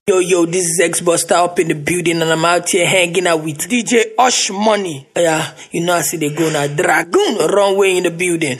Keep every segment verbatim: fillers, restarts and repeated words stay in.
Yo, yo, this is X-Buster up in the building and I'm out here hanging out with D J Osh Money. Yeah, you know I see they go now. Dragoon, runway in the building.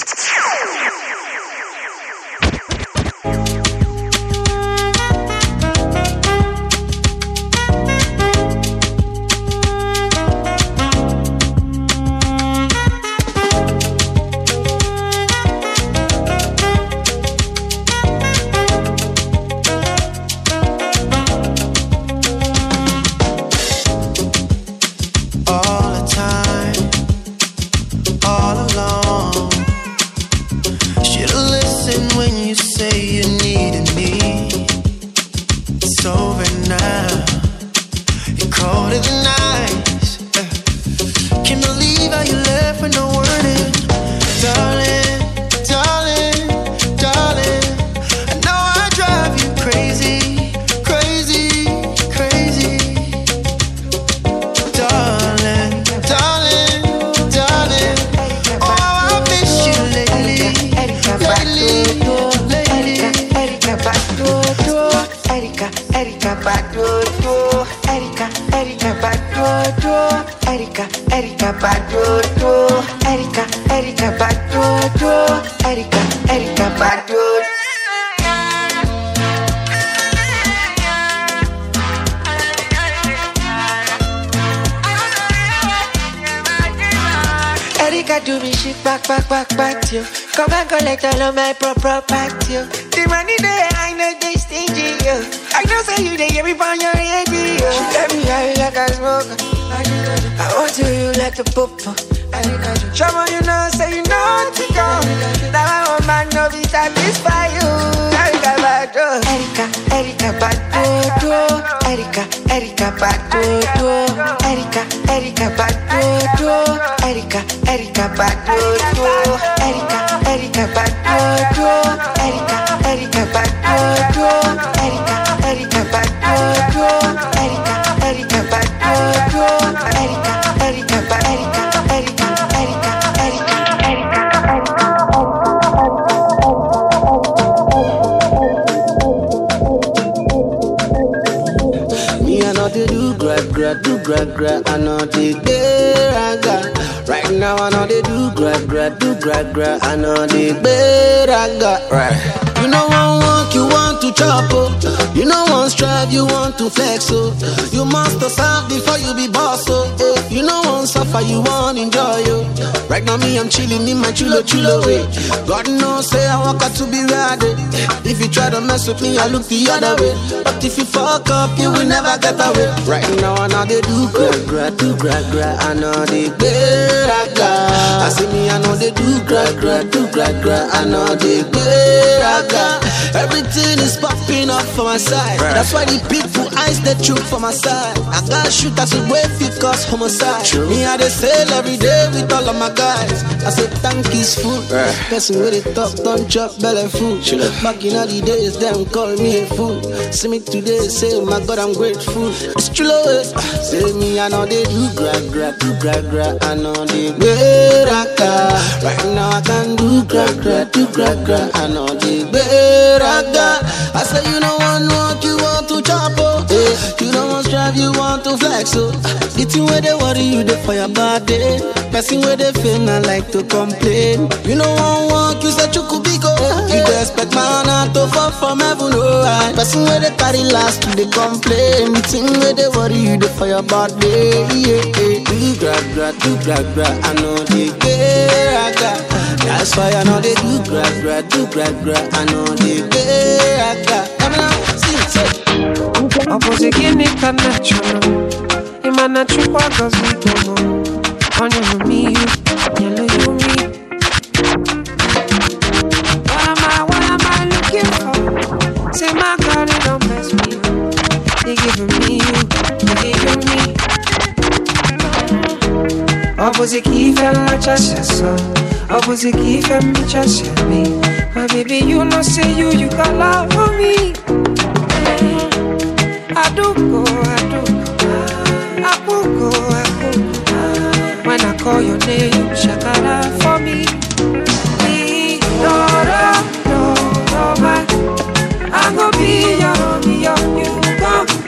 Do me shit back, back, back, back to you. Come and collect all of my proper back to you. The money there, I know they stingy, yo. I know say you, they get me on your radio. She let me high like a smoker. I want to you like a pooper. Trouble, you know, say you know to go. Now I want man, no be satisfy you. Erika Badu, Erika, Erika Badu, Erika, Erika Badu, Erika, Erika Badu, Erika, Erika Badu, Erika, Erika Badu, Erika, Erika Badu, Erika, Erika Badu, Erika, Erika Badu, Erika, Erika Badu, Erika, Erika, Erika, Erika, Me I know they do grad grad do grad grad I know they beraga. Right now I know they do grad grad do grad grad I know they beraga. Right. You know one walk, you want to chop oh. You know one strive, you want to flex oh. You must serve before you be boss oh. Eh. You know one suffer, you want enjoy oh. Right now me I'm chilling in my chulo chulo way. God knows say I walk out to be ready. If you try to mess with me I look the other way. But if you fuck up you will never get away. Right now I know they do grad grad do grad grad I know they beraga. I see me I know they do grad grad do grad grad I know they beraga. Everything is popping up for my side. Right. That's why the people eyes the truth for my side. I got shooters who wait because homicide. True. Me I they sell every day with all of my guys. I say tank is full. Right. Person with it top don't chop belly food. Sure. Back in all the days them call me a fool. See me today say oh my God I'm grateful. It's true way. Say me I know they do grad grad do grad grad I know they beraga. Right now I can do grad grad do grad grad I know they beraga. I say you know one walk you want to chop oh. Eh. You don't want strive you want to flex oh. The thing where they worry you they for your body. Person where they feel not like to complain. You know one walk you say you could be go. You don't expect man to fall from heaven oh. Right. Person where they carry last to they complain. The thing where they worry you they for your body. Yeah, yeah. Do grad grad do grad grad I know they beraga. That's why I know they do grad grad do grad grad I know they beraga. Come on, sing it. Opposite guinea can natural. Imana chukwa cause we don't know. On you me, yellow you me. What am I, what am I looking for? Say my God, it don't mess me up. They giving me you, they giving me. Opposite key fell like just so. Opposite key fell me just me. My baby, you know say you, you got love for me. I do go, I do go, I will go, I will go. When I call your name, you shakara for me. No, no, no, no, man. I'm gonna be your, be your new girl.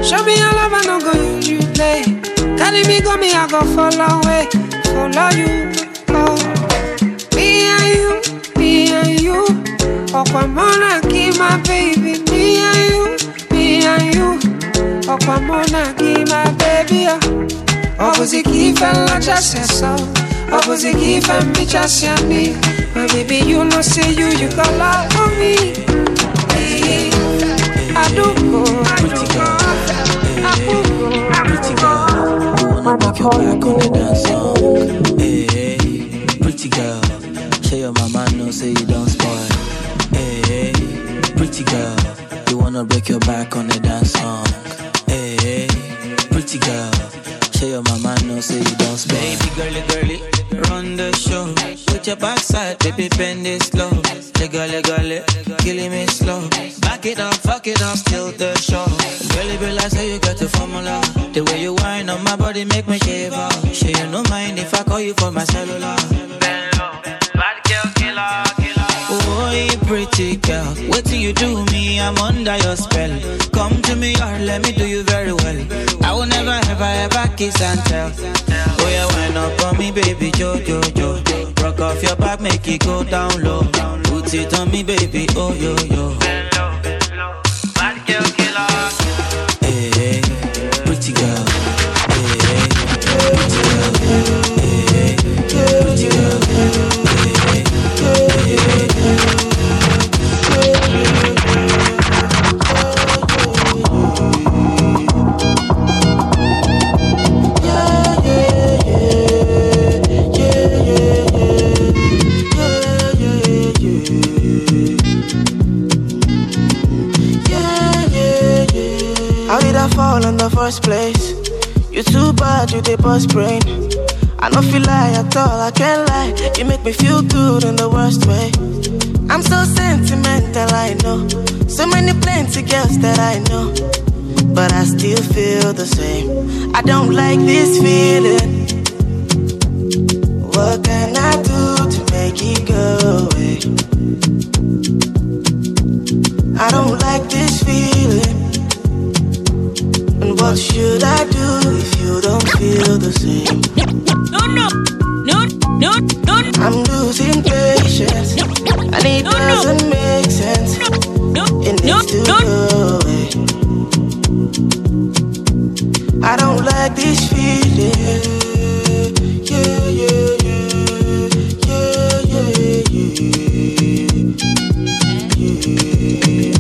Show me your love, I no go use you play. Carry me, go me, I go follow away. Follow you, oh. Me and you, me and you. Okwamona, keep my baby. Me and you, me and you. Okwamona, keep my baby. Opposite keep and not just yourself. Opposite keep and be just your me. My baby, you know, say you, you got love for me. Hey, I do go, I do go. I do go, I do go. You wanna make your back on the dance song. Hey, hey, pretty girl. Show your mama know, say you don't spoil. Hey, hey, pretty girl. You wanna break your back on the dance song. Hey, hey, pretty girl. Show your mama know, say you don't spoil. Baby girly, girly, run the show. With your backside, baby, bend it slow. Legally, legally, killing me slow. Back it up, fuck it up, still the show. Girly, girl, I say you got the formula. The way you whine on my body make me shiver. Sure you no mind if I call you for my cellular. Bad girl, killer, killer. Oh, pretty girl, wait till you do me, I'm under your spell. Come to me or let me do you very well. I will never, ever, ever kiss and tell. Oh yeah, wind up on me, baby, jo, jo, jo. Rock off your back, make it go down low. Put it on me, baby, oh yo, yo. Bad girl, killer. Hey, hey, pretty girl. Hey, hey, pretty girl. Hey, hey, pretty girl. Hey, hey, hey, hey, hey. Fall in the first place. You too bad, you did bust brain. I don't feel lie at all, I can't lie. You make me feel good in the worst way. I'm so sentimental, I know. So many plenty girls that I know, but I still feel the same. I don't like this feeling. What can I do to make it go away? I don't like this feeling. And what should I do if you don't feel the same? No, no, no, no, no. I'm losing patience, and it no, doesn't no. make sense. No, it no, needs to no. go away. I don't like this feeling. Yeah, yeah, yeah, yeah, yeah, yeah, yeah.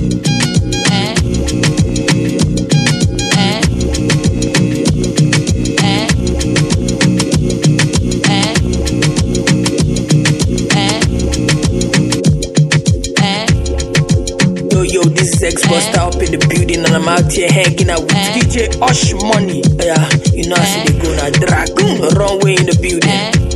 Buster up in the building and I'm out here hanging out with D J Osh Money. Yeah, you know I see they go now. Dragoon, runway in the building.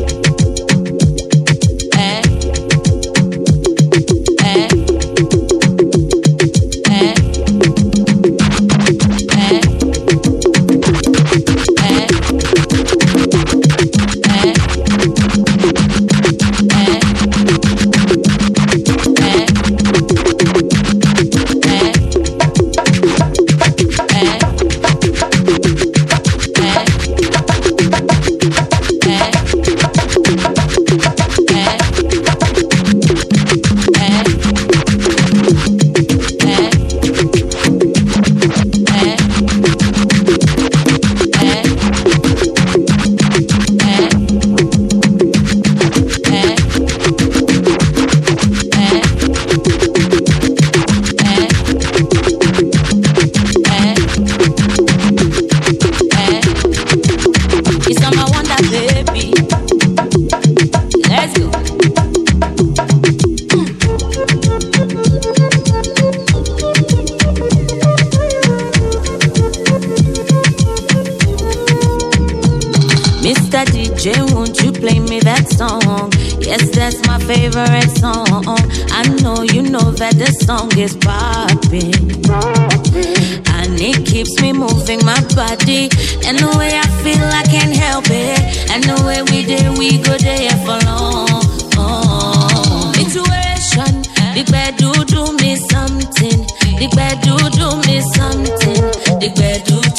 Favorite song. I know you know that the song is popping, and it keeps me moving my body. And the way I feel, I can't help it. And the way we did, we go there for long. Oh. Intuition, the bed do do me something. The bed do do me something. The bed do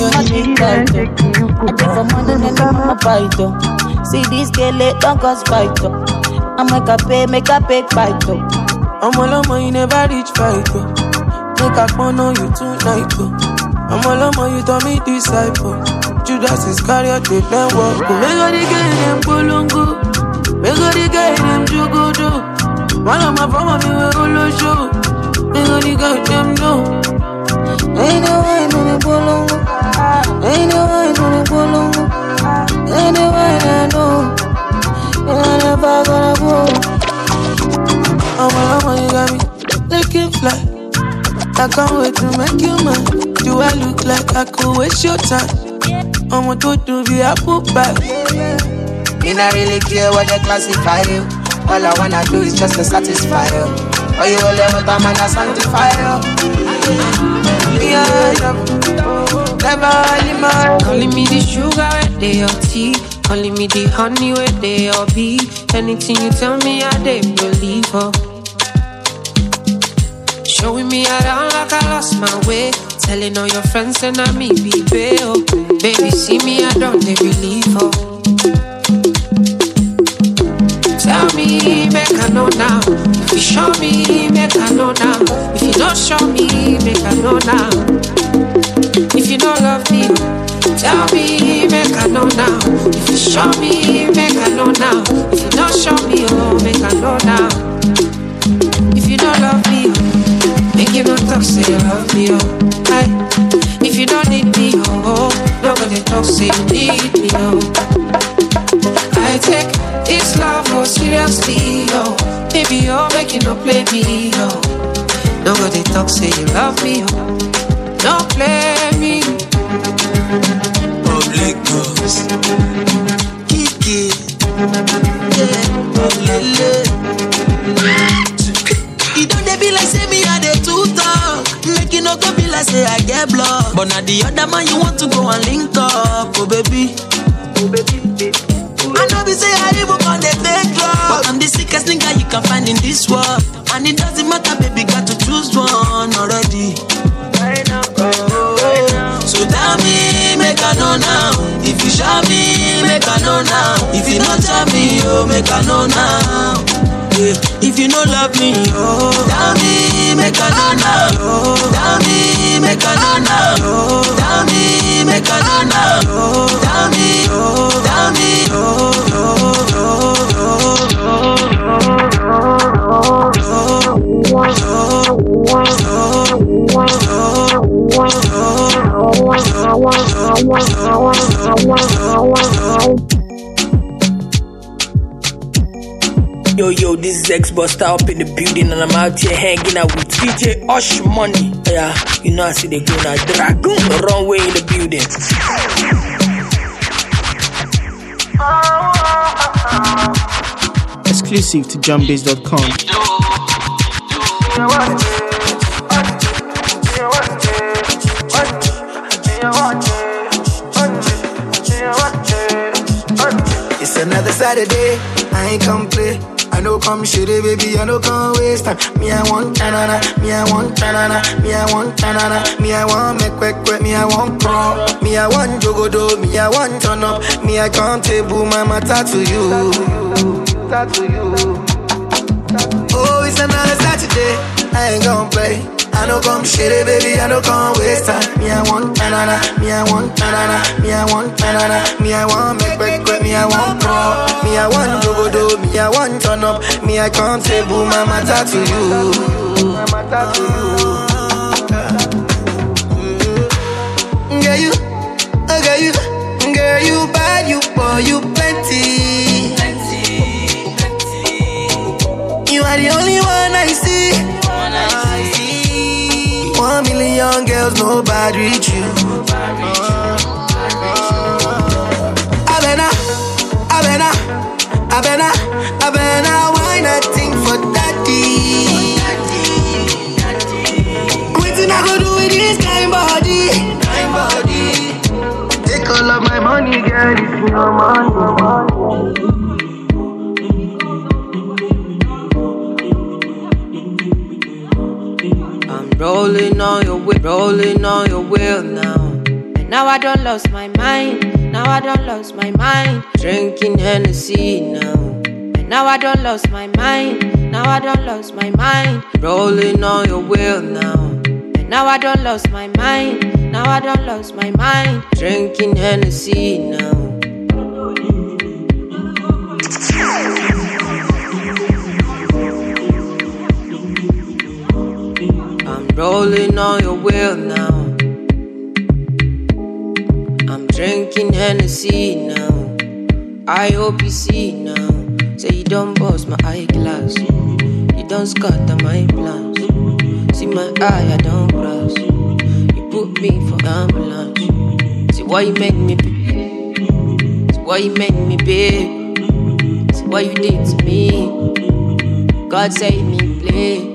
my dick tight, oh. I take for money, then I'm on a fight, oh. See this girl, it don't cause fight, oh. I make a pay, make a pay fight, oh. I'm all on you never reach fight, oh. Make a phone on you tonight, oh. I'm all on you, tell me disciple. Judas Iscariot, they plan walk, oh. Make all the girl, them Kolongo. Make all the girl, them Jugodo. One of my friends, me we all show. Make all the girl, them know. Ain't no one on the Kolongo. Ain't no one on the Kolongo. Ain't no one I know. And I never gonna go. I'm all on you, got me looking fly. I can't wait to make you mine. Do I look like I could waste your time? I'm going to do the apple pie. Me not really care what they classify you. All I wanna do is just to satisfy you. Or you will ever time and I sanctify you. Yeah, never leave my. Calling me the sugar where they your tea. Calling me the honey where they your bee. Anything you tell me I dey believe her. Showing me around like I lost my way. Telling all your friends and I me be bail. Baby, see me, I don't they believe her. Tell me, make I know now. If you show me, make I know now. If you don't show me, make I know now. If you don't love me, tell me, make I know now. If you show me, make I know now. If you don't show me, oh, make I know now. If you don't love me, oh, make you not talk, say you love me, oh. Aye. If you don't need me, oh, nobody talk, say you need me, oh. I take this love oh seriously, oh. Baby, oh, make you no play me, oh. Nobody talk, say you love me, oh. Don't play me. Public girls, Kiki, yeah, Lele. You don't they be like say me I dey too talk. Make you no go be like say I get blocked. But now the other man you want to go and link up, oh baby, oh baby, baby. I know we say I even on the fake love, but I'm the sickest nigga you can find in this world. And it doesn't matter, baby, got to choose one already. Right now, oh, right now. So tell me, make I know now. If you show me, make I know now. If you don't tell me, oh, make I know now. Yeah. If you don't love me, oh, tell me, make I know now. Oh, tell me, make I know now. Oh, tell me, make I know now. Oh, tell me, oh, tell me, oh, oh, oh, oh, Yo, yo, this is X-Buster up in the building and I'm out here hanging out with D J Osh Money. Yeah, you know I see they go now. Dragoon, runway in the building. Exclusive to jumbase dot com. It's another Saturday, I ain't come play. I know come shitty, baby, I know come waste time. Me, I want tanana, me, I want tanana, me, I want tanana, me, I want make quick quick, me, I want crawl. Me, I want jogodo, me, I want turn up. Me, I can't table my matter to you. To you. Oh, it's another Saturday, I ain't gon' play. I know come shitty, baby, I know come waste time. Me, I want tanana, me, I want tanana, me, I want tanana, me, I want make quick quick, me, I want crawl. Me, I want jogodo, me, I want turn up. Me, I can't table my matter to you. My matter to you. Girl, you, oh girl, you, girl, you bad, you poor, you plenty. You are the only one I see. One million girls, nobody reach you. Abena, Abena, Abena, Abena, why nothing for daddy? Waiting I go do with this kind body, kind body. Take all of my money, girl, if you no money. Rolling on your wheel, rolling on your wheel now. And now I don't lost my mind. Now I don't lost my mind. Drinking Hennessy now. And now I don't lost my mind. Now I don't lost my mind. Rolling on your wheel now. And now I don't lost my mind. Now I don't lost my mind. Drinking Hennessy now. I'm rolling on your wheel now. I'm drinking Hennessy now. I hope you see now. Say you don't bust my eyeglass. You don't scatter my plans. See my eye, I don't cross. You put me for ambulance. See why you make me babe. See why you make me babe. See what you did to me. God save me, please.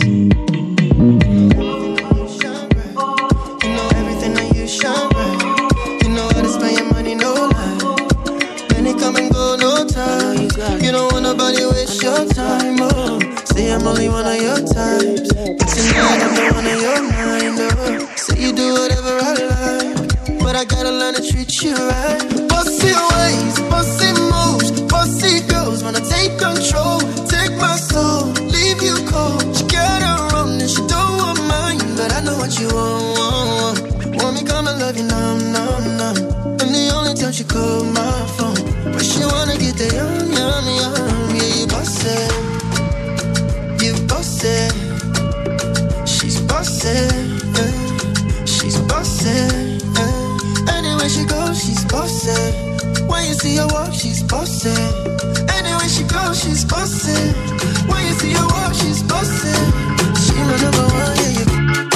You don't want nobody waste your time, oh. Say I'm only one of your types, but tonight I'm the one of your mind, oh. Say you do whatever I like, but I gotta learn to treat you right. Bossy ways, bossy moves, bossy girls wanna take control, take my soul, leave you cold. She got her own and she don't want mine, but I know what you want, want, want. Want me come and love you, numb, numb, numb. And the only time she call my phone, but she wanna get the yum, yum, yum. Yeah, you boss it, you boss it. She's boss it, yeah. She's boss it, yeah. Anywhere she goes, she's boss it. When you see her walk, she's boss it. Anywhere she goes, she's boss it. When you see her walk, she's boss it. She my number one, yeah, you.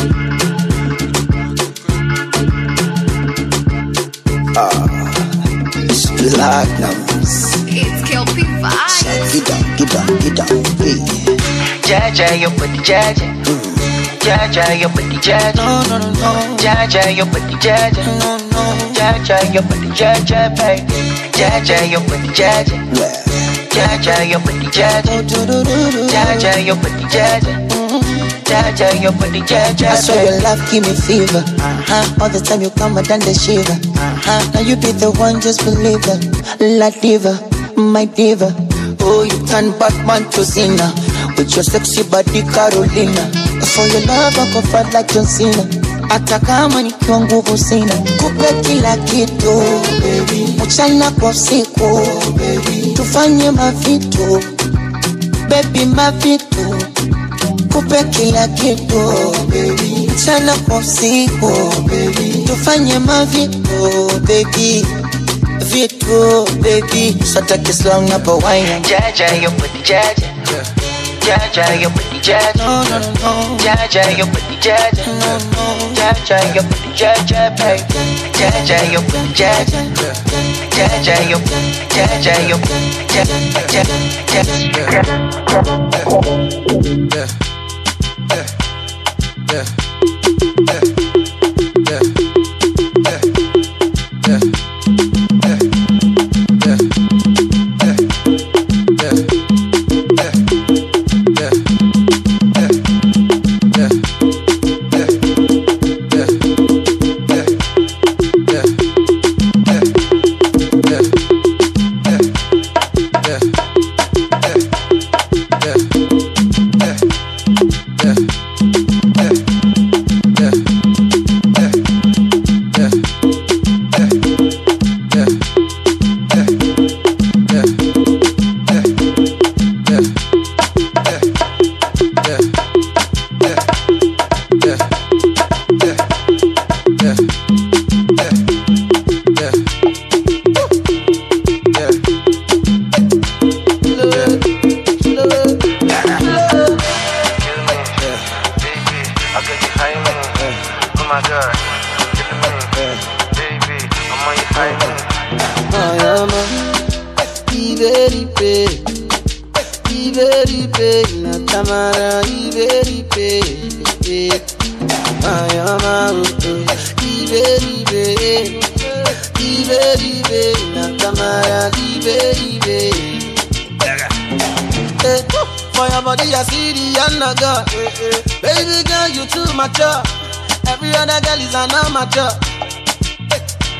Ah, it's platinums. It's Kelpie vibes. Get down, get down, get down, hey. Jaja, you put the jaja. Jaja, you put the jaja. No, no, no, no. Jaja, you put the jaja. No, no. Jaja, you put the jaja, baby. Jaja, you put the jaja. Jaja, you put the jaja. Jaja, you put the jaja. Jaja, you put the jaja. I saw your love give me fever. Uh-huh. All the time you come and done the shiver. Uh-huh. Now you be the one, just believe it. La diva, my diva. Oh, you turn Batman to Cena with your sexy body Carolina. For your love I go fight like John Cena. Hata kama nikiwa nguvu sina, kupe kila kitu baby, mchana kwa usiku baby, tufanye mavitu baby, mavitu, kupe kila kitu baby, mchana kwa usiku baby, tufanye mavitu baby, vitu baby, sata kislang na pa wine. Jaja, you put the jaja. Jaja, you put the jaja. No, no, no. Jaja, you put the jaja. No, no. Jaja, you put the jaja, baby. Jaja, you put the jaja. Jaja, you Jaja, you Jaja,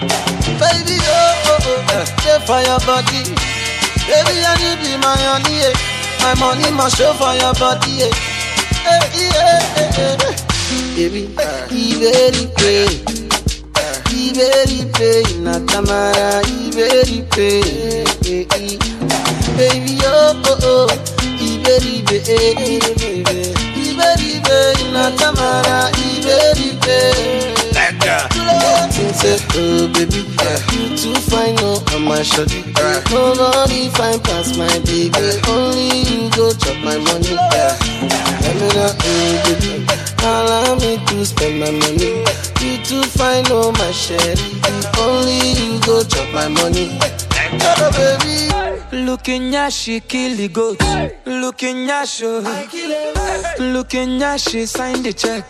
Baby, oh, oh, oh, uh, stay for your body. Baby, I need be my honey, yeah. My money must show for your body, yeah. Hey, yeah, hey, hey, hey. Baby, he very pay, he very pay, Natamara, he very pay, baby, oh, oh, oh, he very pay, he very pay, Natamara, he very pay. Say, oh baby, you too fine, no, I'm my shorty. Nobody fine past my baby. Only you go chop my money. Let me know, oh baby, allow me to spend my money. You too fine, no, my sherry. Only you go chop my money. Oh baby, looking at she kill the goat. Looking at she, looking at she sign the check.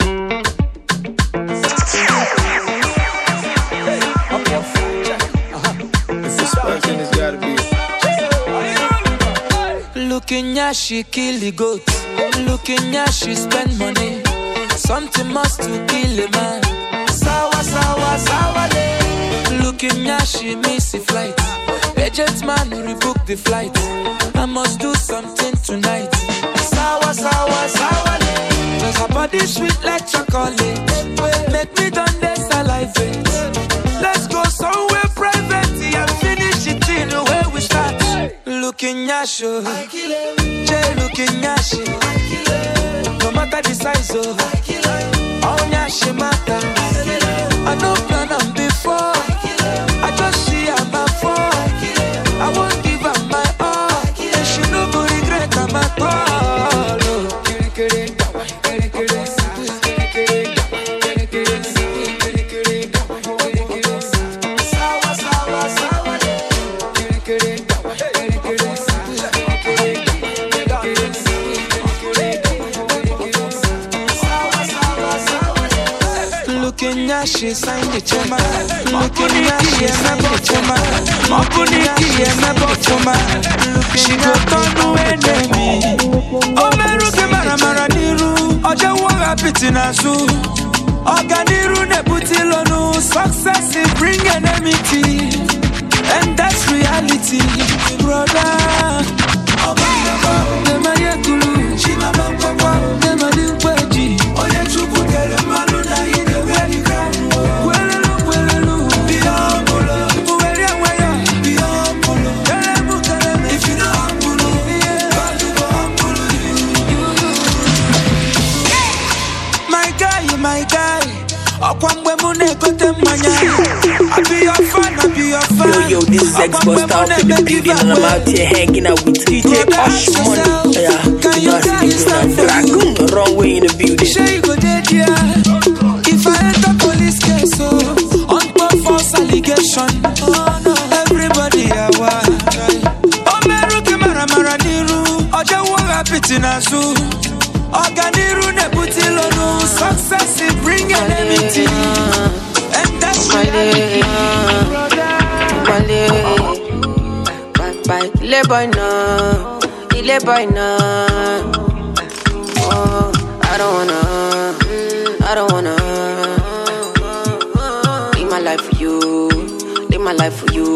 Looking at she kill the goat. Looking at she spend money. Something must to kill a man. Sawa, sawa, sawa day. Looking at she miss a flight. Agent man rebook the flight. I must do something tonight. Sawa, sawa, sawa day. Cause her body sweet like chocolate. Make me done this salivate. Let's go somewhere private and finish it in the way we start. Looking at you, Jay looking at you. No matter the size of, oh yeah, she matter. I know plan on before. I just see her my phone. I won't give her my all. And she no go regret her at all. Looking at she signed the check. Looking at she signed the check. Looking at she signed the check. She go turn to enemy. Oh meru ke mara mara niru. Oje wara pitina su. Oganiru ne butilonu. Success is bring enmity. And that's reality, brother. Dem a yekulu. Dem a dinkweji. Oye chupu kere manu na ide weli kanu. Welelu, welelu. Biyambulo. Uweri awaya. Biyambulo. Kelemu, kelemu. If you know ambulo. God you go ambulo. My guy, my guy. Okwambwe mune kote manya. I be your fan, I be your fan. Yo, yo, this is X-Bust out in the building and I'm out here hanging out with D J Osh Money. Yeah, you know I see the dragoon the wrong way in the building. Sure you go dead, yeah. If I enter police case, so on top false allegation. Oh no, everybody I want. Oh meru ke mara mara niru. Oje wara pitina su. Oganiru ne butilonu. Success is bring enmity. And that's my day. Bye bye, ile boy no, ile boy no. Oh, I don't wanna, I don't wanna. Live my life for you, live my life for you.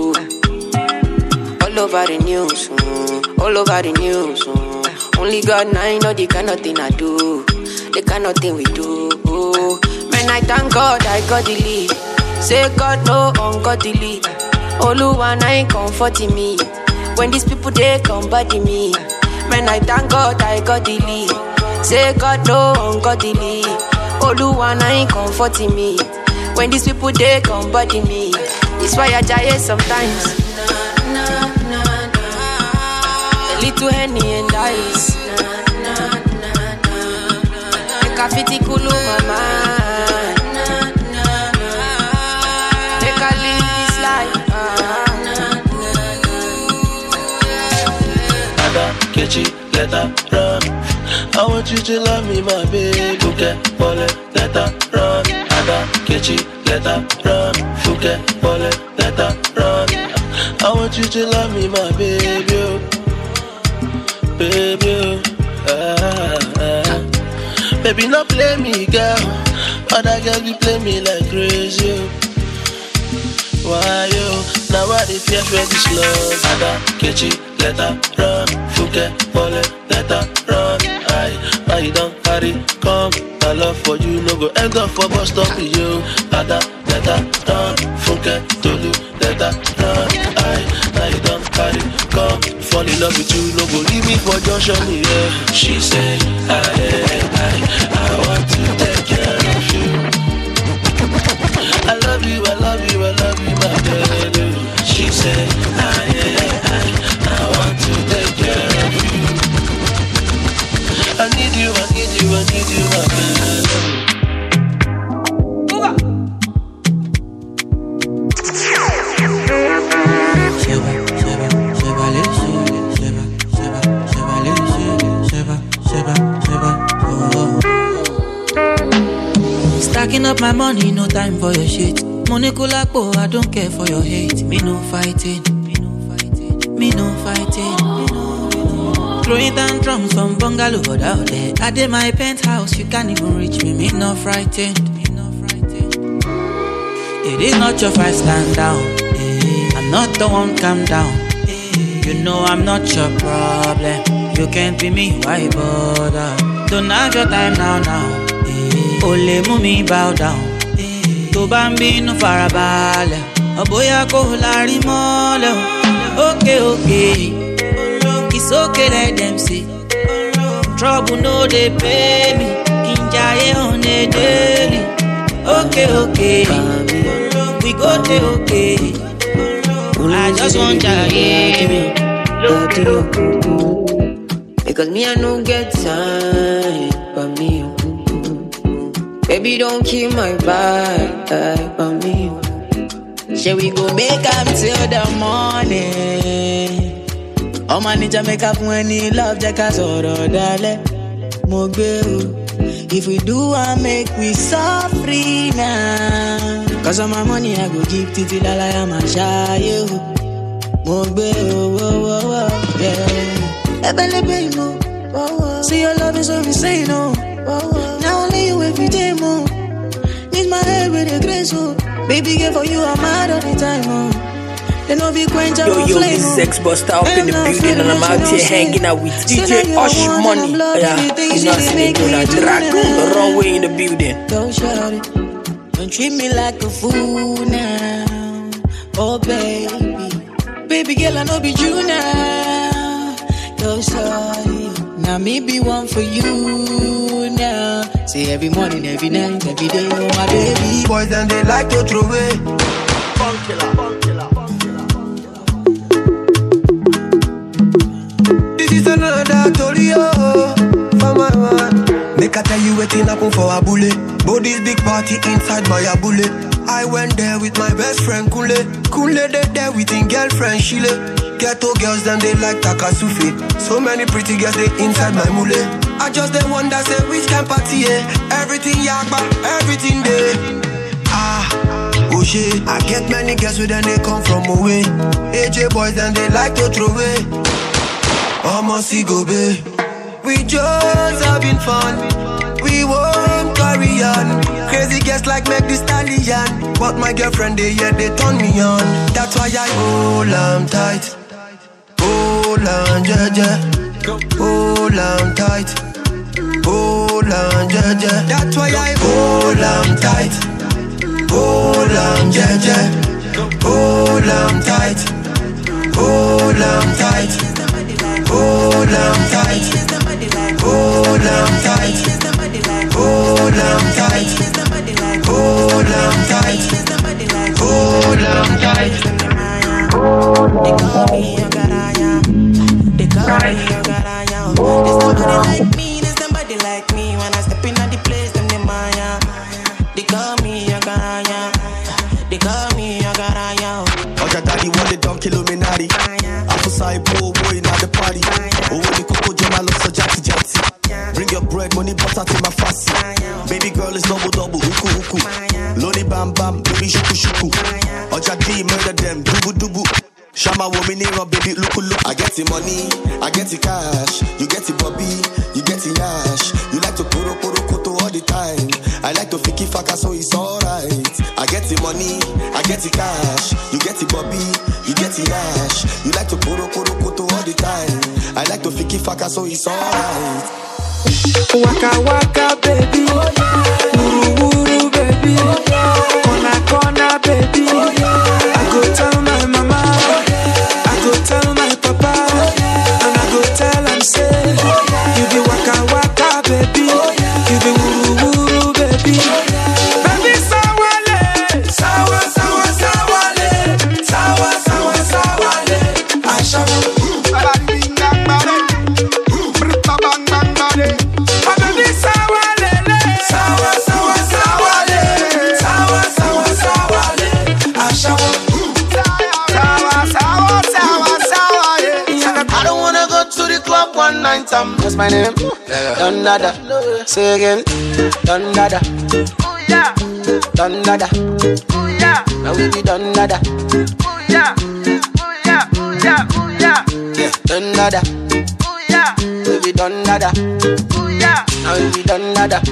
All over the news, all over the news. Only God now know the kind of thing I do, the kind of thing we do. Man, I thank God I got the lead. Say God no ungodly. Oluwa ain't comforting me. When these people they come body me. Man, I thank God I got the lead. Say God no ungodly. Oluwa ain't comforting me. When these people they come body me. It's why I die sometimes. A little Henny and ice. Make a fitty kulu mama. Let her run. I want you to love me, my baby. Fuke, pole, let her run. Ada, Kechi, let her run. Fuke, pole, let her run. I want you to love me, my baby. Baby, ah, ah. Baby, not play me, girl. Other girls be play me like crazy. Why you? Now I dey fear for this love. Ada, Kechi, let her run. Fuke, Pole, let her run. I, I don't carry, come. My love for you no go end up for bus stop with you. Ada, let her run. Fuke, Tolu, let her run. I, I don't carry, come. Fall in love with you, no go leave me for junction, yeah. She said, I, I, I, I want to take care of you. I love you, I love you, I love you, my baby. She said, I, I, I, I want to take care of you. I need you, I need you, I need you, my baby. Stacking up my money, no time for your shit. Money kulakpo, I don't care for your hate. Me no fighting, me no fighting, me no fighting. Throwing tantrums from bungalow out there. I did my penthouse, you can't even reach me. Me no frightened, me no frightened. It is not your fight, stand down. I'm not the one, calm down. You know I'm not your problem. You can't be me, why bother? Don't have your time now, now. Ole mumi bow down. To bambino farabale. Oboya ko lari mole. Okay, okay. It's okay, let them see. Trouble no they pay me. Kinjaye on a daily. Okay, okay. We go to okay. I just want to hear me. Because me I don't get time. But me baby, don't kill my vibe, for me. Shall we go make up till the morning? Oh, man, need to make up when he love Jackass or Dale. If we do, I make we suffer now. Cause of my money, I go give Titi Lala, I'm a shy. Mogbe, oh, oh, oh, oh, yeah. Ebele, baby, oh, oh. See your love is so insane, oh. Now only you every day, more. Need my head with a grace, oh. Baby, give for you, I'm mad all the time, oh. They know be quench out Yo, yo, this sex buster up in the building, and I'm out here hanging out with D J Osh Money. Yeah, you know, see me gonna drag the wrong way in the building. Don't shout it. Don't treat me like a fool now. Oh, baby. Baby girl, I know be you now. Don't sorry. Now me be one for you now. Say every morning, every night, every day, oh my baby. Boys and they like to throw away. Funk killer, funk killer, funk killer. This is another story, oh, for my man. Make I tell you waiting happen for a bullet. Body's big party inside my bullet. I went there with my best friend Kule. Kule they there with his girlfriend Shile. Ghetto girls and they like Takasufi. So many pretty girls they inside my mule. I just the one that say which can party, eh? Everything yakba, everything there. Ah, oh shit. I get many girls with them they come from away. A J boys and they like to throw away. Almost go be. We just having fun. We won't carry on. Crazy girls like make this stallion. But my girlfriend they yeah they turn me on. That's why I hold on tight. Hold on, yeah, yeah. Hold on tight. Hold on, yeah, yeah. That's why I hold on tight. Hold on, yeah, yeah. Hold on tight. Hold on tight. Hold on tight. Hold on tight. Hold on tight. Hold on tight. Hold on tight. They call me Yogaraya. They call me Yogaraya. There's nobody like me, there's nobody like me. When I step in at the place, them they Maya. They call me Yogaraya. They call me Yogaraya. Oja daddy want the dumb Illuminati. Apple side boy boy in the party. Oh when the coco jama looks so jatty jatty. Bring your bread, money butter to my fussy. Baby girl is double double, uku uku. Loni bam bam, baby shuku shuku. Oja D murder them, dubu dubu. Shama woman name baby look look. I get the money, I get the cash. You get the Bobby, you get the Yash. You like to poro poro koto all the time. I like to fiki faka, so it's alright. I get the money, I get the cash. You get the bobby, you get the ash. You like to koro koro koto all the time. I like to fiki faka, so it's alright. Waka waka baby, wuru wuru baby, kona kona baby. I go tell my mama, I go tell my papa, and I go tell am say, you be waka waka baby, you be wuru wuru baby. Baby sawale, sawa sawa sawale, sawa sawa sawale. Ashawo. What's my name? Don Dada. Say again. Don Dada. Don Dada. Now we be Don Dada. Yeah. Don Dada. We be Don Dada. Now we be Don Dada.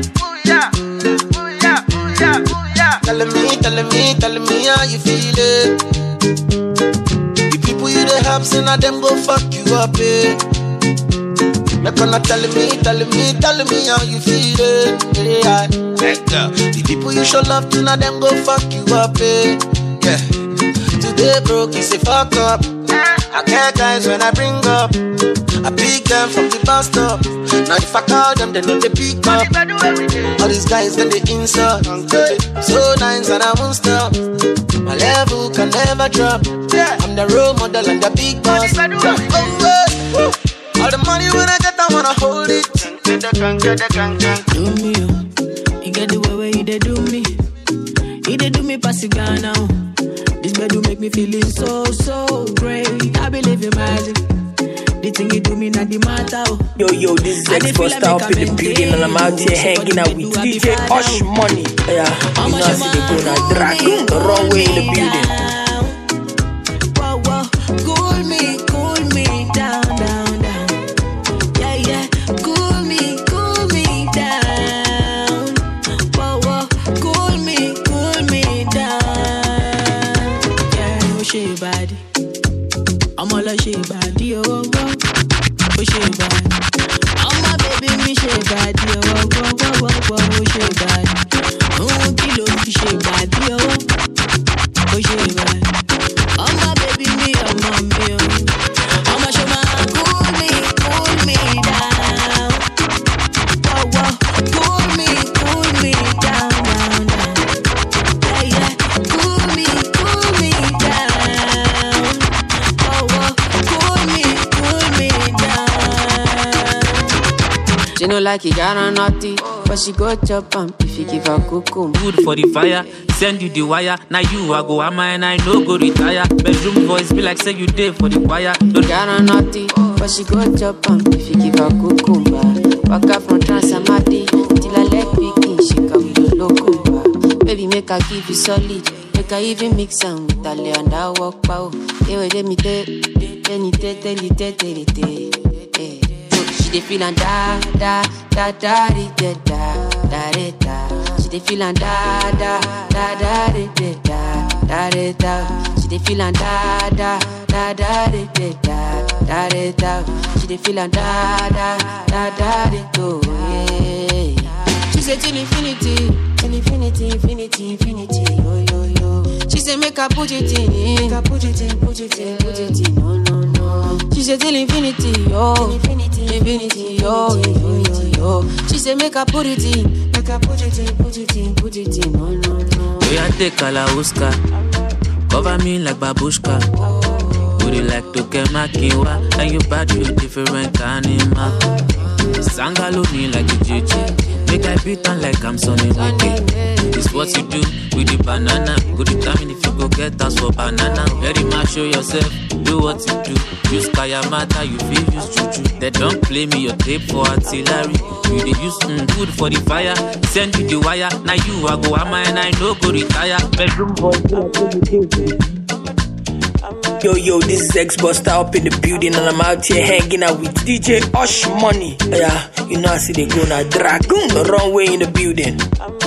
Telling me, telling me, telling me how you feel it. The people you dey help, say now them go fuck you up, eh? They're gonna telling me, telling me, telling me how you feel it. Yeah, the people you show love to, now them go fuck you up, eh? Yeah. Today broke, you say fuck up. I care guys when I bring up. I pick them from the bus stop. Now if I call them, they know they pick up. All these guys then they insult. So nice and I won't stop. My level can never drop. I'm the role model and the big boss. Oh, all the money when I get, I wanna hold it. Do me, oh. You get the way where you dey do me. You dey do me pass it down now. This bed do make me feeling so, so great. I believe in magic. The thing you do me not the matter. Yo, yo, this is X-Buster up in the building and I'm out here hanging out with D J Osh Money. Yeah, you know I see they go now drag the wrong way in the building. Whoa, whoa, cool me, cool me down, down, down. Yeah, yeah, cool me, cool me down. Whoa, whoa, cool me, cool me down. Yeah, oh shit body, I'm all a shit body, oh, oh, oh shit body. I'm my baby, me shit body, oh, oh, oh, oh, oh, oh shit body. Oh, kilo, me shit body, oh, oh shit body. I'm my baby, me, I'm my me, oh. I'm a show my cool me, cool me down. Whoa, whoa, cool me, cool me down, down, down. Yeah, yeah, cool me, cool me down. Whoa, whoa, cool me, cool me down. She no like it, got her naughty, but she go chop am if you give her cuckoo. Good for the fire, send you the wire. Now you I go am and I no go retire. Bedroom voice be like say you did for the choir. Don't got her naughty, but she go chop am if you give her cucumber. Waka from Transamadi till I leg picking, she come with a loco. Baby make her give you solid, make her even mix am with Ale and I walk pow. Hey wait let me tell, tell me tell, tell me tell, tell me tell. She dey feel and da da da da da da da da da. She dey feel and da da da da da da da da. She dey feel and da da da da da da da da. She dey feel and da da da da da. She say till infinity, till infinity, infinity, infinity. Yo yo yo. She say make her put it in, make her put it in, put it in, put it in. No no no. She say till infinity, yo, infinity, infinity, yo, infinity, yo. She say make her put it in, make her put it in, put it in, put it in. No no no. We a take a la Oscar, cover me like babushka. Would you like to get my kiwa? And you bad, you different animal. Sangalo me like a J J. Make I beat on like I'm Sonny Monkey. It's what you do with the banana. Go determine if you go get us for banana. Very much show yourself, do what you do. Use Kayamata, you feel use juju. They don't play me your tape for artillery. You they use mm, food for the fire. Send you the wire. Now you I go am and I no go retire. Bedroom boy, Yo, yo, this is X-Buster up in the building, and I'm out here hanging out with D J Osh Money. Yeah, you know I see they go now. Dragoon, the runway in the building.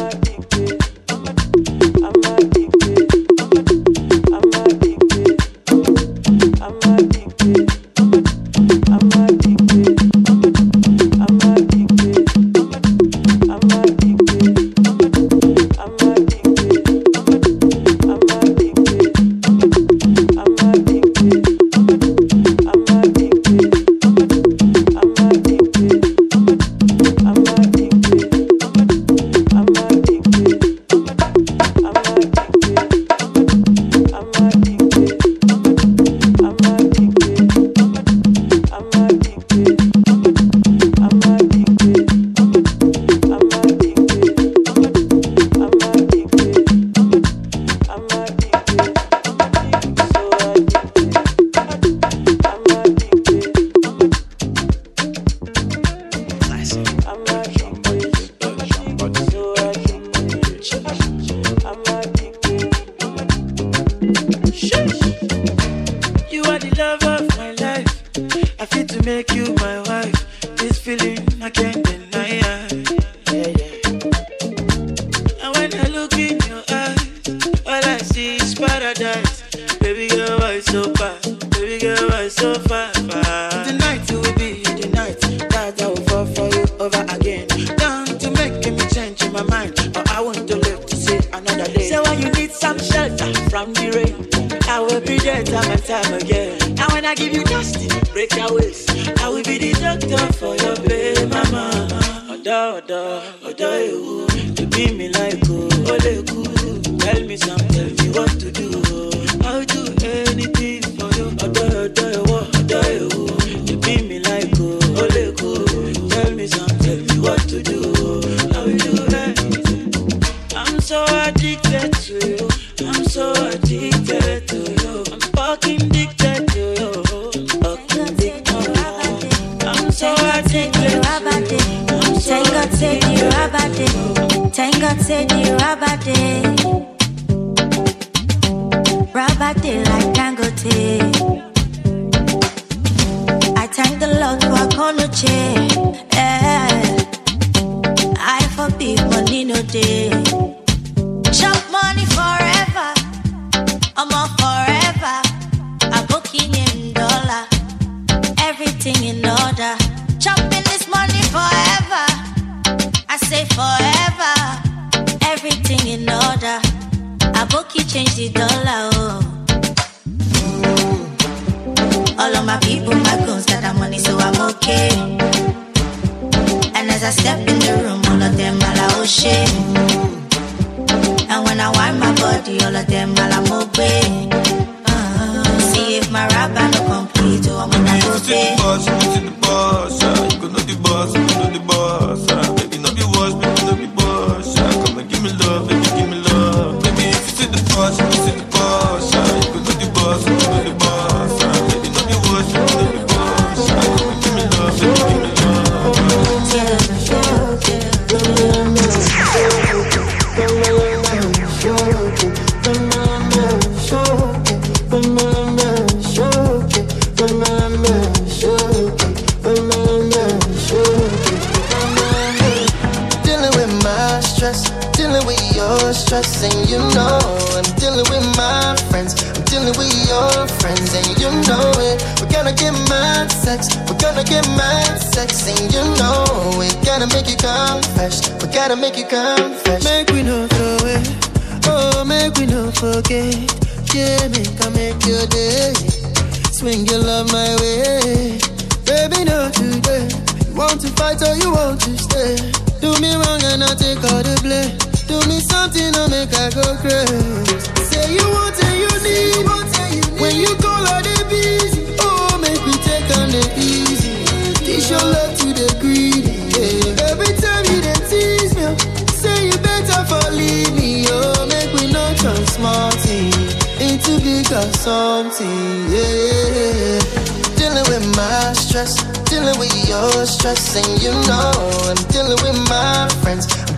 Something, yeah. Dealing with my stress, dealing with your stress, and you know I'm dealing with my friends. I'm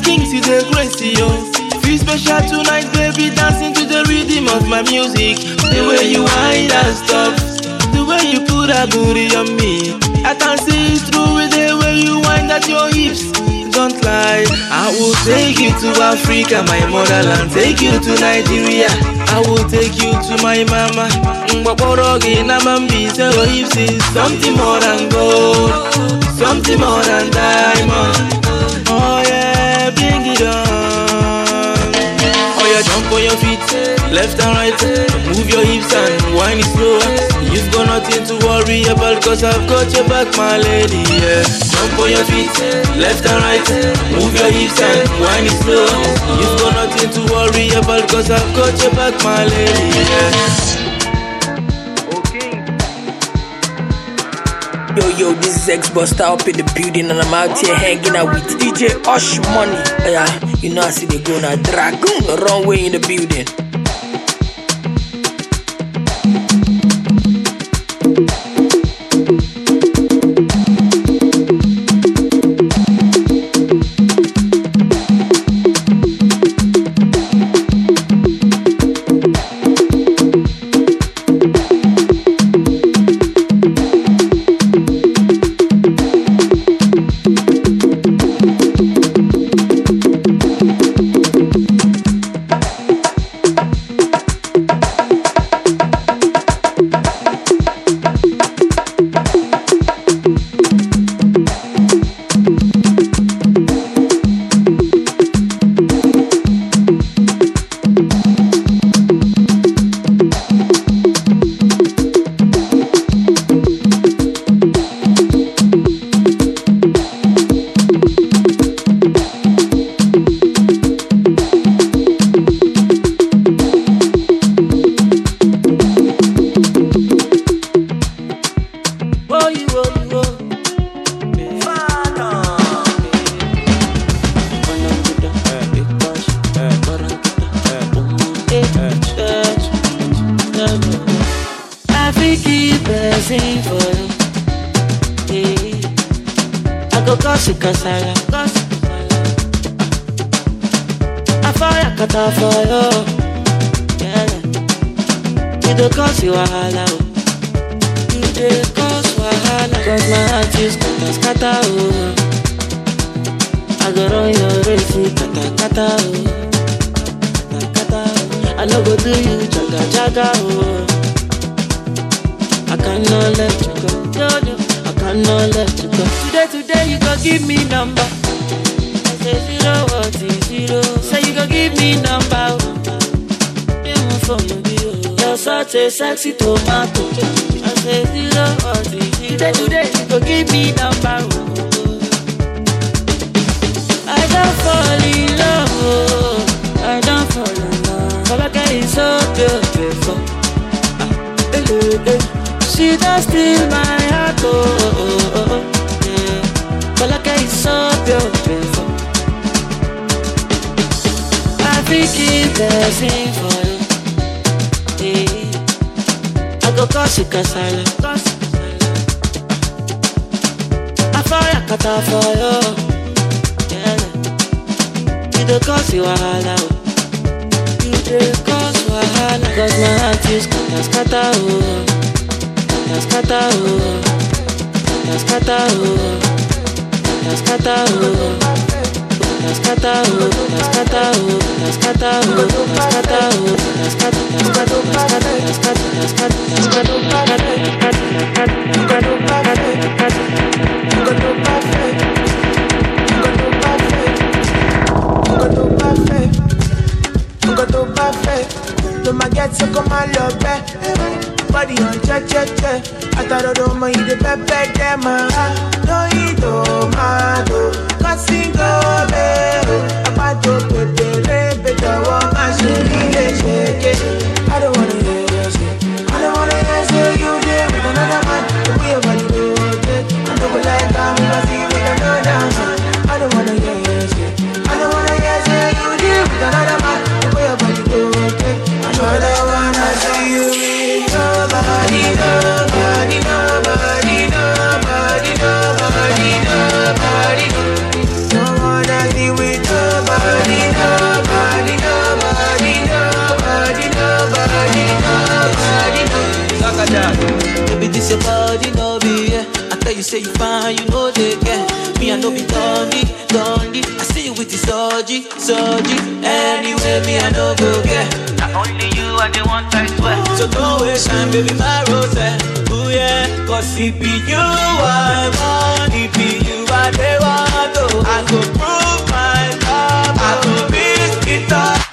kings, you the gracie, yo. Feel special tonight, baby, dancing to the rhythm of my music. The way you wind and stop, the way you put a booty on me, I can see it through with the way you wind at your hips. Don't lie, I will take you to Africa, my motherland. Take you to Nigeria, I will take you to my mama. Mboporogi na mambi, so your hips is something more than gold, something more than diamond. Oh yeah, bring it on. Oh yeah, jump on your feet, left and right. Move your hips and wind it slower. You've got nothing to worry about, cause I've got your back, my lady, yeah. Jump on your feet, left and right. Move your hips and wind it slow. You've got nothing to worry about, cause I've got your back, my lady, yeah. Yo, yo, this is X-Buster up in the building, and I'm out here hanging out with D J Osh Money. Yeah, you know I see they go now, Dragoon, the wrong way in the building. Sexy tomato, I say zero or zero. Today, today, you go give me number. I don't fall in love, oh. I don't fall in love. All I get is so beautiful. Ah, eh, eh. She does steal my heart, oh, oh, oh, oh. Yeah. All I get is so beautiful. I think it's blessing for you. Yeah. Go cause you can silence. I fire cut off for you. Yeah. You don't cause you wahala. You don't cause wahala. Cause my heart is scatter, scatter, oh. Scatter, oh. Scatter, oh. Scatter, oh. Scatter, oh. Scatter, oh. Scatter, oh. Scatter, oh. No ma get so come on love body on cha cha cha. I thought I my the pepe dem no ido mado casingo bero apato pepe pepe dawa mashuri le shake. I don't wanna hear your shit. I don't wanna hear you there with another man. The way your body rotate, I don't like I'm see with another man. I don't wanna hear your shit. I don't wanna hear you there with another man. The way your body rotate, I don't wanna see you with nobody, nobody, nobody, nobody, nobody, nobody. Don't wanna see with nobody. you say you fine, you know they get. Me I know be dundee, dundee. I see you with the surgery, surgery. Anyway, me I know go get. Not only you are the one I swear. So don't waste time, baby, my rose. Ooh yeah, cause it be you I want, it be you I they want to. I go prove my love, I go beat it up.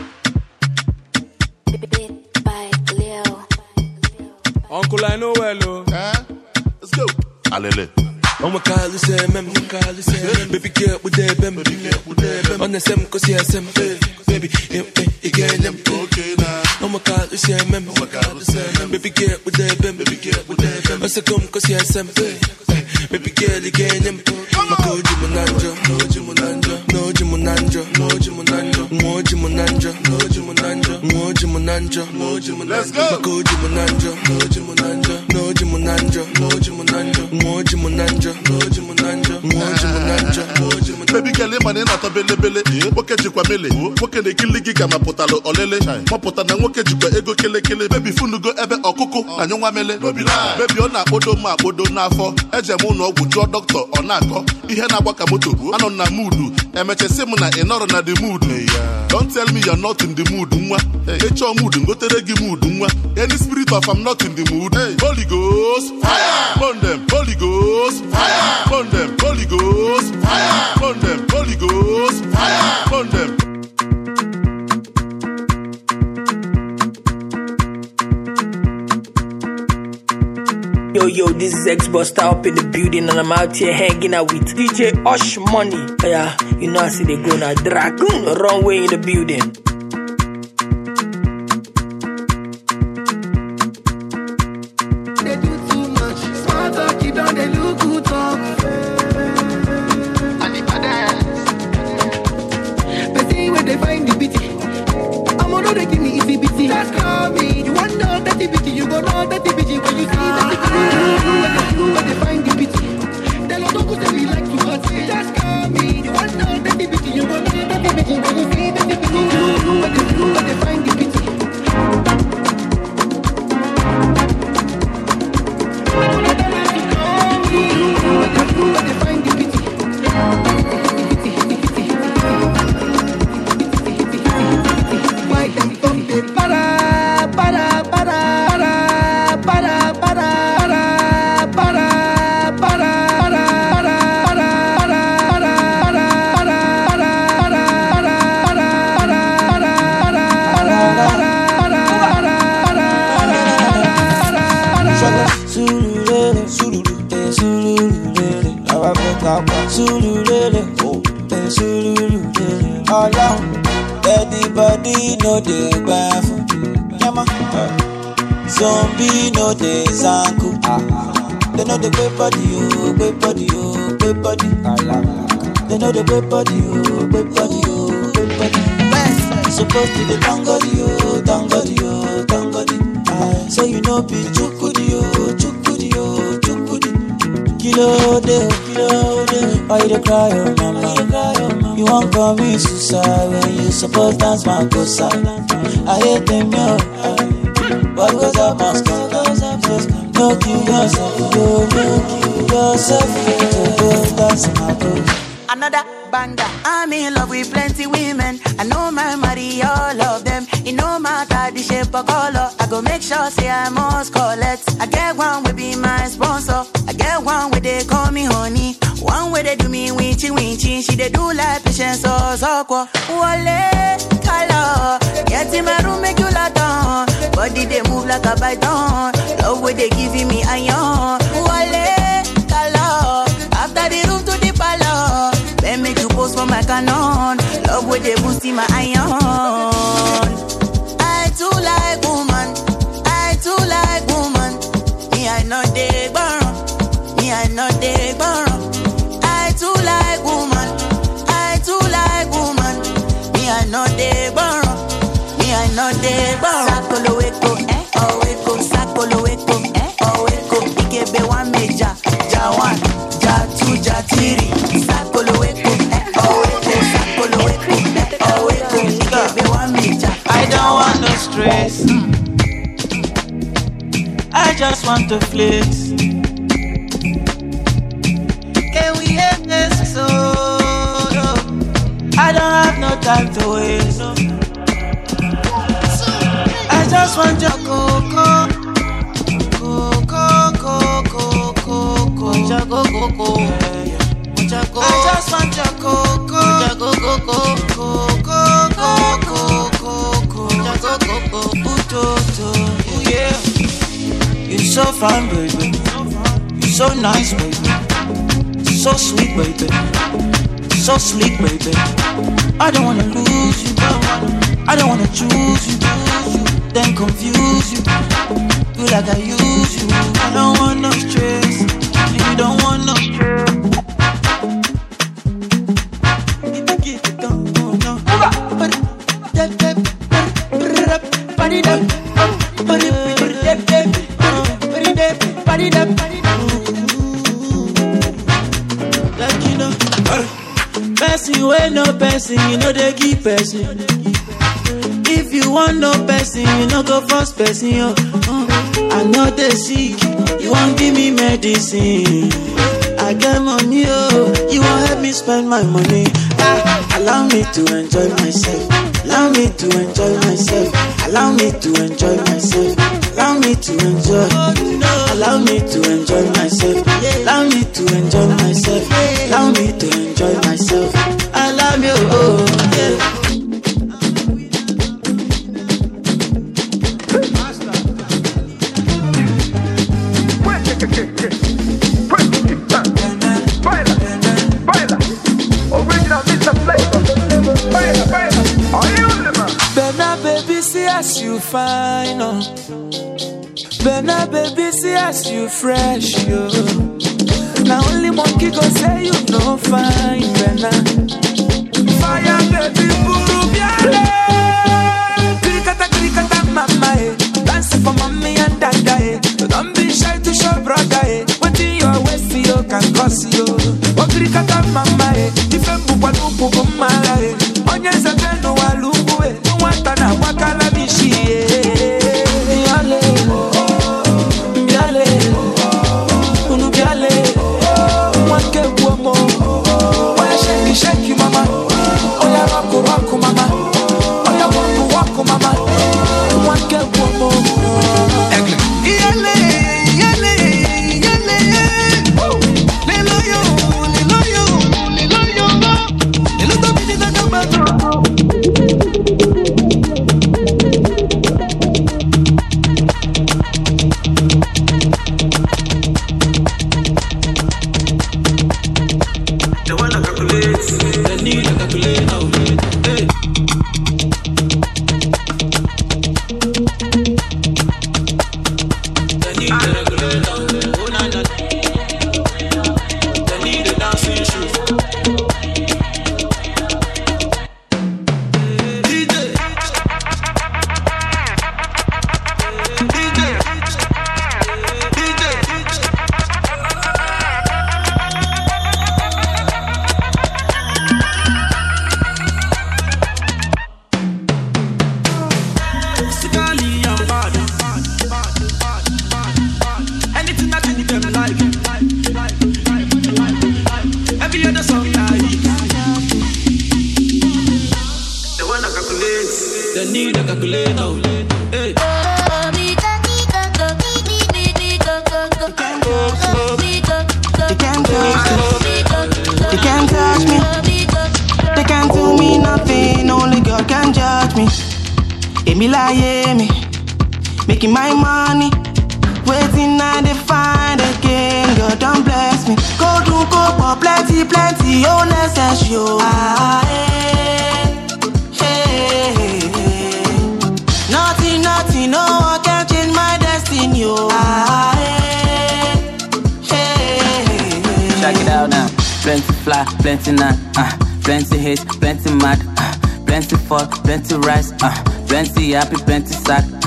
Uncle, I know well, oh. Huh? Let's go. Alele. Oh my God, listen, man, my God, listen. Baby, get with them, baby, get with them. On the same, cause yes, I'm baby, again, I'm okay now. Oh my God, listen, man, my God, listen. Baby, get with them, baby, get with them. I say, come, cause yes, I'm baby, get again, I'm my coach, Jimunanja, no Jimunanja, no Jimunanja, no Jimunanja, no Jimunanja, no Jimunanja, no Jimunanja, no Jimunanja. Let's go. My coach, Jimunanja, no Jimunanja, no Jimunanja, no Jimunanja, no Jimunanja, no Jimunanja, no Jimunanja, no Jimunanja. Baby girl, man, na to bele bele. Woke jikwa mele. Woke ne kili giga mapotalo olele. Mapota na woke jikwa ego kele kele. Baby funu go ebe okuku na nyonwa mele. Baby ona odo ma odo na afọ. Eje mu no ogwu jo doctor ona akọ. Ihe na agba ka moto. Ano na mood. Emechese mu na inoro na the mood. Don't tell me you're not in the mood nwa. Echo mood ngotere gi mood nwa. Any spirit of I'm not in the mood. Holy Ghost fire. Burn them. Holy Ghost fire. Burn them. Holy Ghost fire. Burn them. Holy Ghost fire. Burn them. Yo, yo, this is X-Buster up in the building and I'm out here hanging out with D J Osh Money. Yeah, you know I see they go now. Dragoon, runway in the building. They do too much. Smart talk, you don't, they look good talk. And the badass. They see where they find the bitty. I'm on they give me easy bitty. Just call me. You want know that the bitty, you go know that the bitty. When you see that the bitty, where they find the bitty. They don't go say we like to cut it. Just call me. You want know that the bitty, you go know that the bitty. When you see that the bitty, where they where they find the bitty. Where they find the bitty. Why them come they para para para para para para para para Sululele, oh, sululele. Along, anybody know the bath. Yama, zombie know the zanku. They know the great body, oh, great body, oh, great body. They know the great body, oh, great body, oh, great body. Supposed to the tangodi, oh, tangodi, oh, tangodi. So you know be chukudi, oh, chukudi, oh, chukudi. Kilo de, kilo de. Why you dey cry, oh mama? You won't call me suicide when you suppose dance my cosa. I hate them, yo. What goes up must come. No kill yourself, no, no kill yourself. Go dance my cosa. Another banda. I'm in love with plenty women. I know my marry all of them. It no matter the shape or color. I go make sure say I must collect. I get one will be my sponsor. I get one where they call me honey. One where they do me winchy winchy. She they do like patience or soko. Wale color. Get in my room make you lot on. Body they move like a python. Love where they giving me iron. Wale color. After the room to the palace. Then make you post for my canon. Love where they boost in my iron. I too like woman. I too like woman. Me I know they burn. Me I know they burn. I too like woman. I too like woman. Me I know they burn. Me I know they burn. Sakolo weko, eh? Oh weko, sakolo weko, eh? Oh weko, ikebe one meja, ja one, ja two, ja three. Sakolo weko, eh? Oh weko, sakolo weko, eh? Oh weko, ikebe one meja. I don't want no stress. I just want to flex. time to waste. No. I just want your cocoa, cocoa, cocoa, cocoa, your cocoa. I just want your cocoa, your cocoa, cocoa, cocoa, cocoa, cocoa, yeah. You're so fine, baby. You're so nice, baby. So sweet, baby. So sleek, baby. I don't wanna lose you. I don't wanna choose you. Then confuse you. Do like I use you. I don't want no stress. You don't want no stress. Person with no person, you know they give person. If you want no person, you know go first person. Yo. Uh, I know they sick, you won't give me medicine. I get money, oh, you won't help me spend my money. Ah, allow me to enjoy myself. Allow me to enjoy myself. Allow me to enjoy myself. Allow me to enjoy. Allow me to enjoy myself. Allow me to enjoy myself. Allow me to enjoy myself. I love you, oh yeah. As you fine, oh. Benna baby, see as you fresh, yo. Now only monkey go say you no fine, Benna. Fire baby, buru biale. Krikata krikata mama, eh. Dance for mommy and dada, eh. Don't be shy to show brother, eh. What in your waist you can cause you. Oh krikata mama, eh. Ifembu kwa lupu kumara, eh. Onye zatenu walubu, eh. Watana wakala bishi, eh. Biale, biale, unu biale. Wanke buomo, oya shake shake mama, oya rock rock mama, oya walk walk mama. Wanke buomo, biale, biale, biale. Lelo yo, lelo yo, lelo yo, lelo to bini na kamato. Making my money, waiting I dey find again. God don't bless me. Go do go for plenty, plenty, oh necessary. Oh, ah, hey, hey, hey. Nothing, nothing, no one can change my destiny. Oh, ah, hey, hey, hey. Check it out now. Plenty fly, plenty nut, uh, plenty hate, plenty mad, uh, plenty fuck, plenty rice, uh, plenty happy, plenty sad. Uh,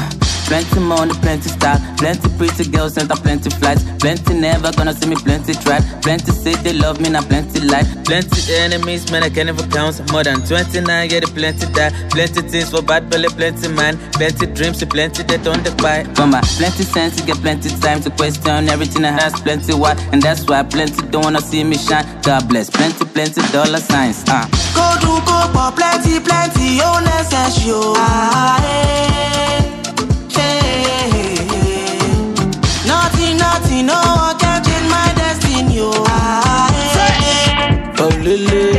plenty money, plenty style, plenty pretty girls, enter plenty flights, plenty never gonna see me, plenty try, plenty say they love me, now plenty life, plenty enemies, man I can't even count, more than twenty-nine, yeah, they plenty die, plenty things for bad belly, plenty mind, plenty dreams, plenty they don't buy. For my plenty sense, you get plenty time to question everything I has, plenty why, and that's why plenty don't wanna see me shine. God bless, plenty, plenty dollar signs. Ah. Go do go for plenty, plenty, oh necessary. Ah, hey, hey, hey. Nothing, nothing, no one can change my destiny. Oh, ah, hey. Oh, Lily.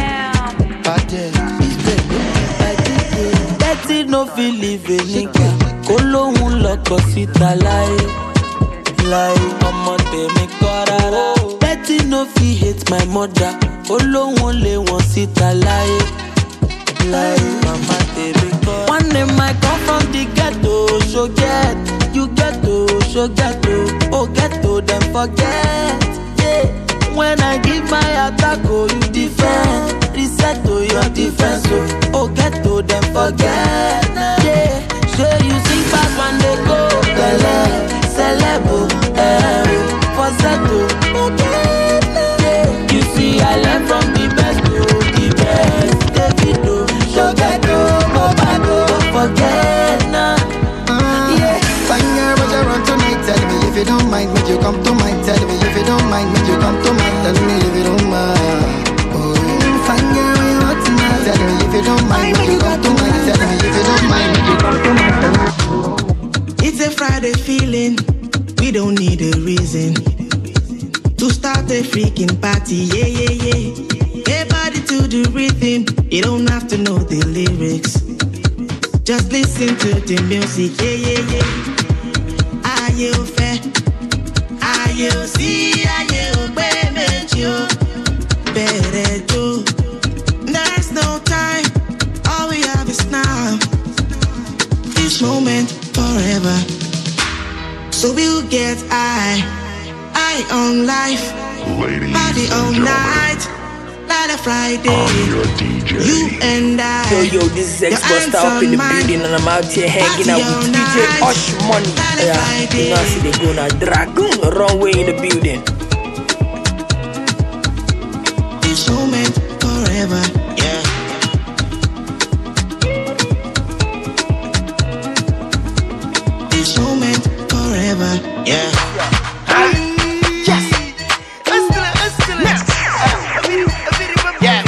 Betty no feel live a nigga. Kolo un loco sita lie, lie. Mama te me corara. Betty no feel hate my mother. Kolo un le one sita lie, lie. Mama te me corara. One day I come from the ghetto, so get you ghetto, so ghetto. Oh ghetto, then forget. Yeah. When I give my attack, oh you defend. Reset to your defense, oh, oh ghetto, then forget. Yeah. Sure you see fast when they go Bele, celebo, eh, falsetto. Yeah. You see I learn from the best to the best. Davido, Shogato, Mobado, don't forget nah. Yeah. Fine girl, but you run tonight. Tell me if you don't mind, would you come to mine? Tell me if you don't mind, would you come to mine? Tell me if you don't mind. Oh, fine girl, you want tonight. Tell me if you don't mind, would you come to mine? Tell me if you don't mind, would you come to mine? It's a Friday feeling, we don't need a reason to start a freaking party, yeah, yeah, yeah. Everybody to the rhythm, you don't have to know the lyrics. Just listen to the music, yeah, yeah, yeah. Are you fair? Are you see? Are you baby? Better do. There's no time, all we have is now. This moment forever. So we'll get high, high on life, Ladies party all night, light a Friday. You and I. Yo, yo, this is X-Buster up in the building, and I'm out here hanging out with D J Osh Money. Yeah, you know, see they go now, Dragoon, runway in the building. This moment forever, yeah. This moment forever, yeah. Yes. Yeah.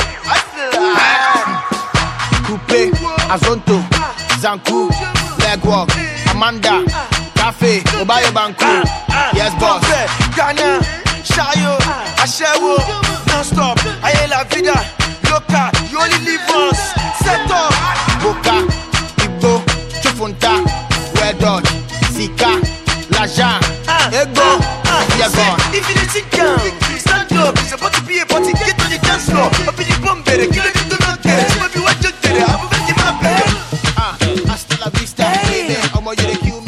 Coupe, Azonto, Zanku, Legwalk, Amanda, Cafe, Obayo Banku. Yes, boss. Ghana, Shayo, Ashewo, non-stop, aye la vida, loca, you only live once, set up. Boca, Igbo, Chufunta, Well Done, Sika, Lajan, Ego, you're gone. If you didn't sit down, stand up, it's about to be a party, get on the dance floor. Up in the bomb, better, kill it, do not get it. Maybe what you did, I'm a very man, baby. Ah, hasta la vista, baby, I'm you to kill me.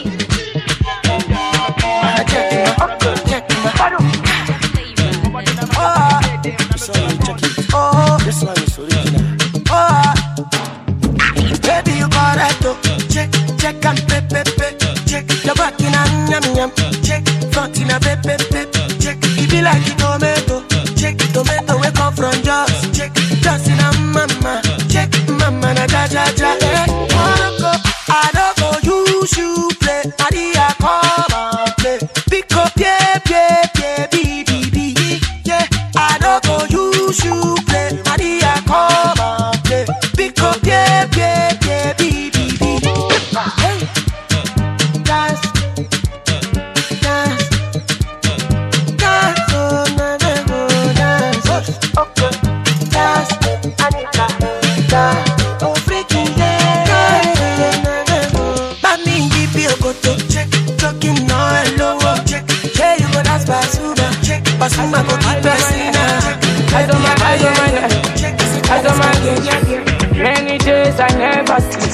Oh, this one is original. Oh, baby, you got it, oh. Check, check and pay, pay, pay. Check, your back in a yum yum. Check, front in a pay, pay, pay. Check, it be like a tomato. Check, tomato we come from Joss. Check, just in a mama. Check, mama na ja ja ja. Eh, wanna go? I don't go. You should play. I did a come and play. Pick up, yeah, yeah, yeah, be, be, be. Yeah, I don't go. You should play. I did a come and play. Pick up, yeah, yeah, yeah, be, be, be. Hey, dance, dance, dance, oh, na na go dance. Okay, dance, Anita, dance, oh freaking yeah, na na go. Bami give you go to check, talking no hello, check. Yeah, you go dance Basuma, check, Basuma go keep pressing now. I don't mind, I don't mind, I don't mind. Many days I never sleep.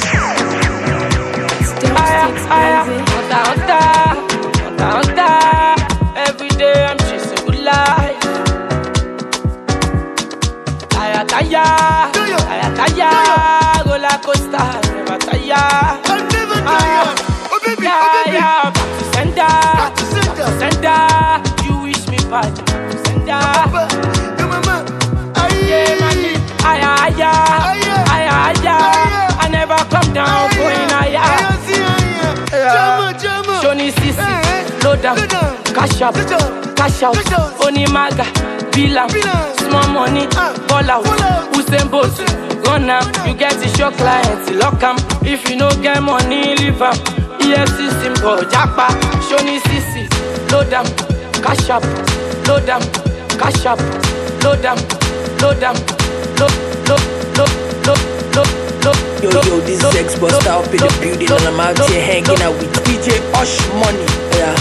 Aya, aya, ota, ota, ota, ota. Every day I'm chasing good life. Aya, taya, aya, taya, roller coaster, never tire. I'll never tire. center, center. You wish me bad, center. Yeah, man, aya, aya, aya, aya. I never come down, going higher. Shoni Sisi, low down, cash up, cash out. Onimaga, Bila, small money, ball out. Usain Bolt, run am. You get it, your clients, lock am. If you no get money, leave am. E F C symbol, Japa. Shoni Sisi, low down, cash up, low down, cash up, low down. Load them, load, load, load, load, load, load. Yo, yo, this is X Buster up in the building, and I'm out here hanging out with D J Osh Money. Yeah,